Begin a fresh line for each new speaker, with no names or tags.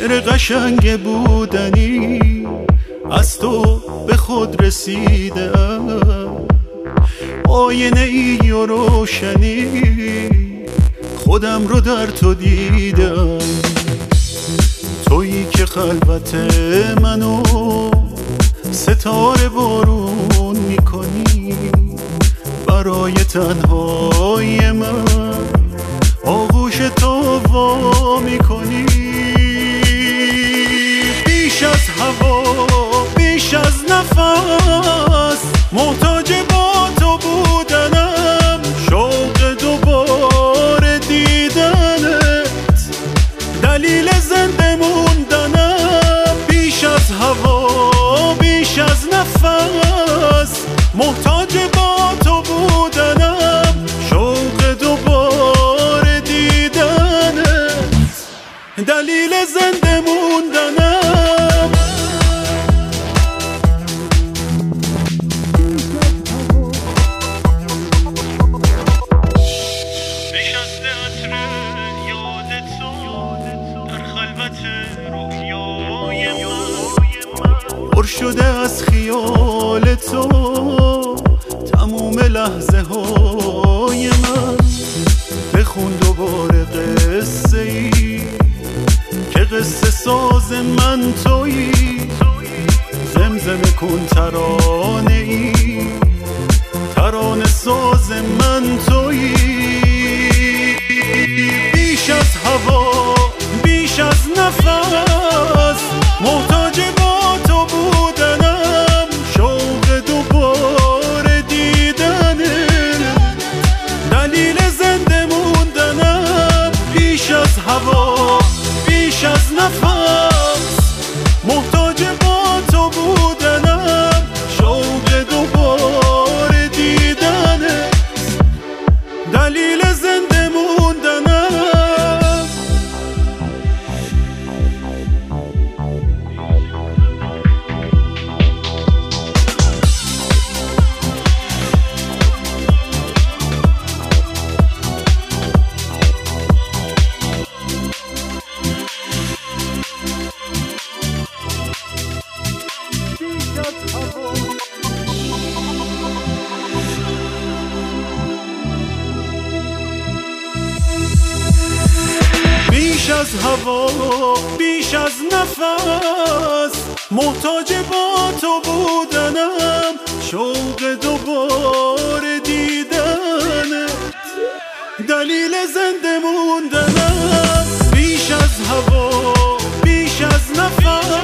شعر قشنگ بودنی از تو به خود رسیدم، آینه ای و روشنی خودم رو در تو دیدم. تویی که خلوت منو ستاره بارون میکنی، برای تنهای من آغوش تو وا میکنی. بیش از هوا بیش از نفس محتاج با تو بودنم، شوق دوباره دیدنت دلیل زنده موندنم. بیش از هوا بیش از نفس محتاج با تو بودنم، شوق دوباره دیدنت دلیل زنده موندنم. نشسته عطر یاد تو در خلوت رویای من، پر شده از خیال تو تموم لحظه های من. بخون دوباره قصه ای که قصه ساز من تویی، زمزمه کن ترانه ای ترانه ساز من تویی. بیش از هوا بیش از نفس محتاج با تو بودنم، شوق دوباره دیدنت دلیل زنده موندنم. بیش از هوا بیش از نفس محتاج با تو بودنم، شوق دوباره دیدنت دلیل زنده موندنم. بیش از هوا بیش از نفس محتاج با تو بودنم، شوق دوباره دیدنت دلیل زنده موندنم. بیش از هوا بیش از نفس